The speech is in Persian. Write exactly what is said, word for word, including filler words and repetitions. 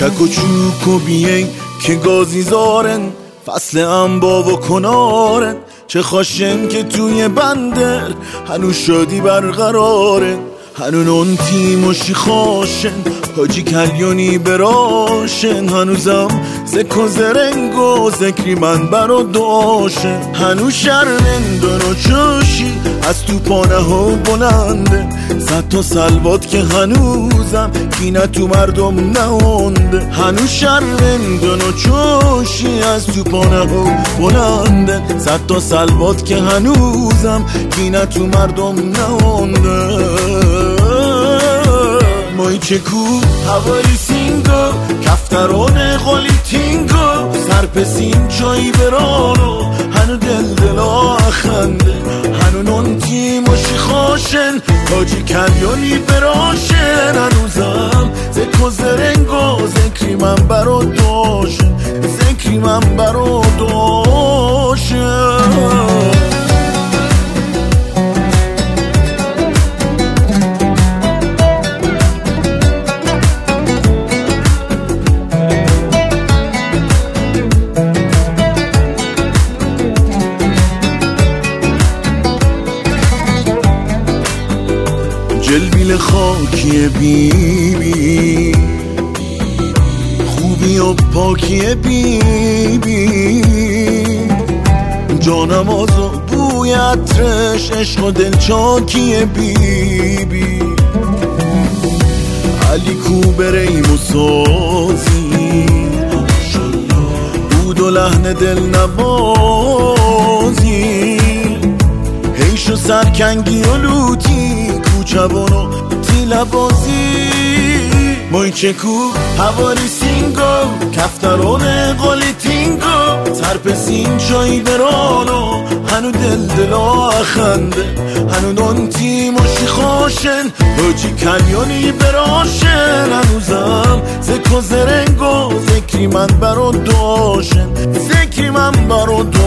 چک و چوک و بیهی که گازی زارن، فصل انبا و کنارن. چه خوشن که توی بندر هنو شادی برقرارن، هنو نون تیموشی خوشن حاجی کلیونی براشن. هنوزم زکو زرنگ و ذکری من برا دعاشن. هنو شرمندن و چوشی از تو پانه ها بلنده، صد تا سلوات که هنوزم کینه تو مردم نهونده. هنو شرمندن و چوشی از تو پانه ها بلنده، صد تا سلوات که هنوزم کینه تو مردم نهونده. مای چکو هواری سینگو کفتران قالی تینگو، سرپسین چایی برانو هنو دل دلا خنده. هنو نون تیموشی خوشن حاجی کلیونی براشن. هنوزم زکو زرنگو ذکری من برا داشن، ذکری من برا داشن. جلبیل خاکی بی بی، خوبی و پاکی بی بی، جانم آزو بوی عطرش عشق و دلچاکی بی بی. علی کو بریم و سازی بود و لحن دل نوازی، هیش و سرکنگی و لوتی کوچبانو تیلا بازی. مای چکو هواری سینگو کفتران قالی تینگو، سرپسین چایی برانو هنو دل دلا خنده. هنو نون تیموشی خوشن حاجی کلیونی براشن. هنوزم زکو زرنگو ذکری من برا داشن، ذکری من برا داشن.